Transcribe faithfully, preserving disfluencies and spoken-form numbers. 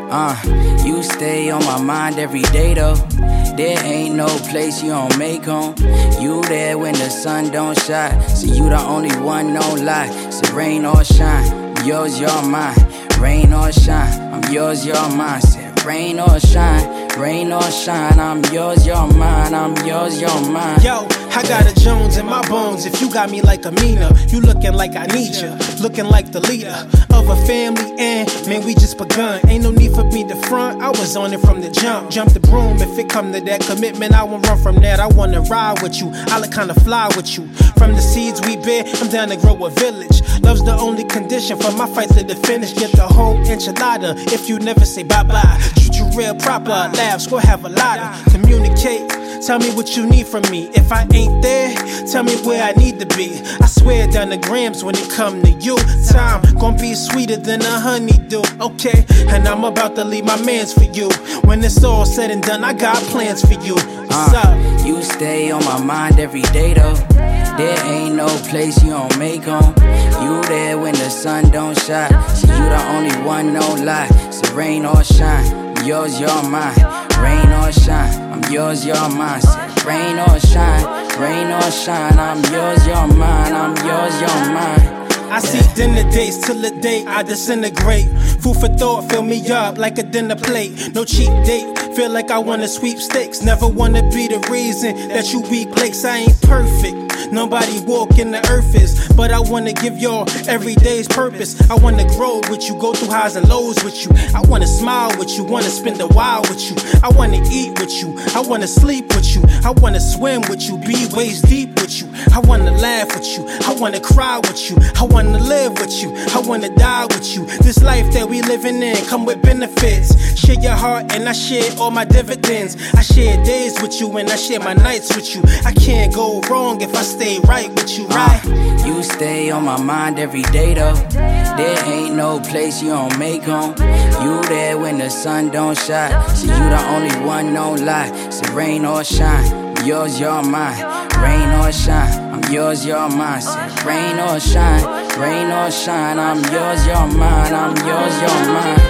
Uh, you stay on my mind every day though. There ain't no place you don't make home. You there when the sun don't shine. So you the only one, no lie. So rain or shine, I'm yours, you're mine. Rain or shine, I'm yours, you're mine. Said rain or shine, rain or shine, I'm yours, you're mine. I'm yours, you're mine. Yo, I got a Jones in my bones. If you got me like Amina, you looking like I need you, looking like the leader of a family, and man, we just begun. Ain't no need for me to front, I was on it from the jump. Jump the broom if it come to that commitment, I won't run from that. I wanna ride with you, I look kinda fly with you. From the seeds we bear, I'm down to grow a village. Love's the only condition for my fight to the finish. Get the whole enchilada if you never say bye-bye. Treat you real proper, laughs, we'll have a lot of communicate. Tell me what you need from me. If I ain't there, tell me where I need to be. I swear down the grams when it come to you. Time gon' be sweeter than a honeydew, okay? And I'm about to leave my mans for you. When it's all said and done, I got plans for you. What's uh, up? You stay on my mind every day though. There ain't no place you don't make home. You there when the sun don't shine. So you the only one, no lie. So rain or shine, I'm yours, you're mine. Rain or shine, I'm yours, you're mine. Said rain or shine, rain or shine, I'm yours, you're mine. I'm yours, you're mine. I see dinner dates till the day I disintegrate. Food for thought, fill me up like a dinner plate. No cheap date, feel like I want a sweepstakes. Never wanna be the reason that you weak lakes. I ain't perfect, nobody walking the earth is, but I wanna give y'all every day's purpose. I wanna grow with you, go through highs and lows with you. I wanna smile with you, wanna spend a while with you. I wanna eat with you, I wanna sleep with you. I wanna swim with you, be waist deep with you. I wanna laugh with you, I wanna cry with you. I wanna live with you, I wanna die with you. This life that we living in come with benefits. Share your heart and I share all my dividends. I share days with you and I share my nights with you. I can't go wrong if I stay right with you, right? Uh, you stay on my mind every day though. There ain't no place you don't make home. You there when the sun don't shine. So you the only one, no lie. So rain or shine, I'm yours, you're mine. Rain or shine, I'm yours, you're mine. Say rain or shine, rain or shine, I'm yours, you're mine. I'm yours, you're mine.